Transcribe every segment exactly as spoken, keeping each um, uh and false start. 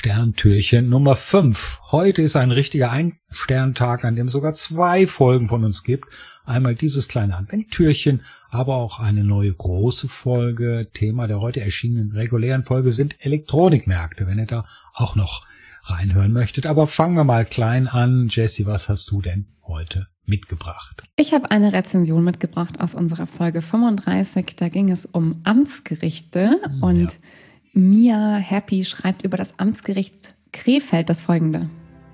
Sterntürchen Nummer fünf. Heute ist ein richtiger Ein-Sterntag, an dem es sogar zwei Folgen von uns gibt. Einmal dieses kleine Adventtürchen, aber auch eine neue große Folge. Thema der heute erschienenen regulären Folge sind Elektronikmärkte, wenn ihr da auch noch reinhören möchtet. Aber fangen wir mal klein an. Jessie, was hast du denn heute mitgebracht? Ich habe eine Rezension mitgebracht aus unserer Folge fünfunddreißig. Da ging es um Amtsgerichte und ja. Mia Happy schreibt über das Amtsgericht Krefeld das Folgende.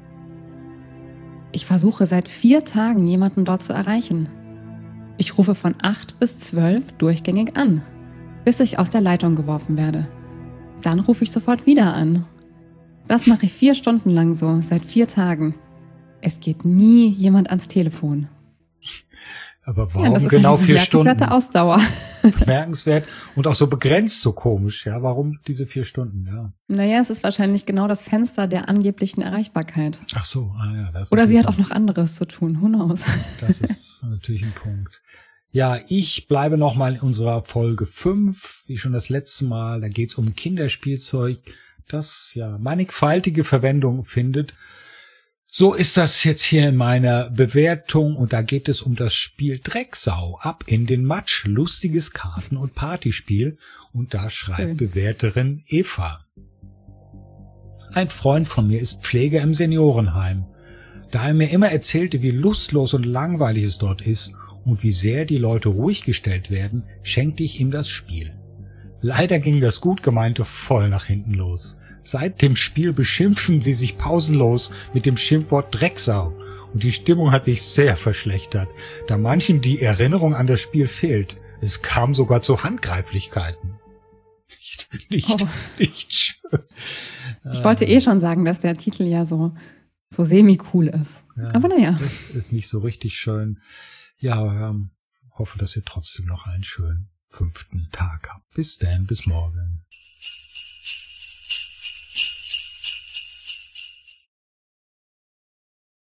Ich versuche seit vier Tagen, jemanden dort zu erreichen. Ich rufe von acht bis zwölf durchgängig an, bis ich aus der Leitung geworfen werde. Dann rufe ich sofort wieder an. Das mache ich vier Stunden lang so, seit vier Tagen. Es geht nie jemand ans Telefon. Aber warum ja, das genau ist eine vier Stunden? Bemerkenswerte Ausdauer. Bemerkenswert und auch so begrenzt so komisch. Ja, warum diese vier Stunden? Ja. Naja, es ist wahrscheinlich genau das Fenster der angeblichen Erreichbarkeit. Ach so, ah ja. Das Oder sie hat auch noch anderes zu tun. Who knows? Das ist natürlich ein Punkt. Ja, ich bleibe noch mal in unserer Folge fünf, wie schon das letzte Mal. Da geht es um Kinderspielzeug, das ja mannigfaltige Verwendung findet. So ist das jetzt hier in meiner Bewertung und da geht es um das Spiel Drecksau, ab in den Matsch, lustiges Karten- und Partyspiel und da schreibt Schön. Bewerterin Eva. Ein Freund von mir ist Pfleger im Seniorenheim. Da er mir immer erzählte, wie lustlos und langweilig es dort ist und wie sehr die Leute ruhig gestellt werden, schenkte ich ihm das Spiel. Leider ging das gut gemeinte voll nach hinten los. Seit dem Spiel beschimpfen sie sich pausenlos mit dem Schimpfwort Drecksau und die Stimmung hat sich sehr verschlechtert, da manchen die Erinnerung an das Spiel fehlt. Es kam sogar zu Handgreiflichkeiten. Nicht, nicht, oh. nicht schön. Ich wollte eh schon sagen, dass der Titel ja so, so semi-cool ist. Ja, aber naja. Das ist nicht so richtig schön. Ja, ähm, hoffe, dass ihr trotzdem noch einen schönen fünften Tag habt. Bis dann, bis morgen.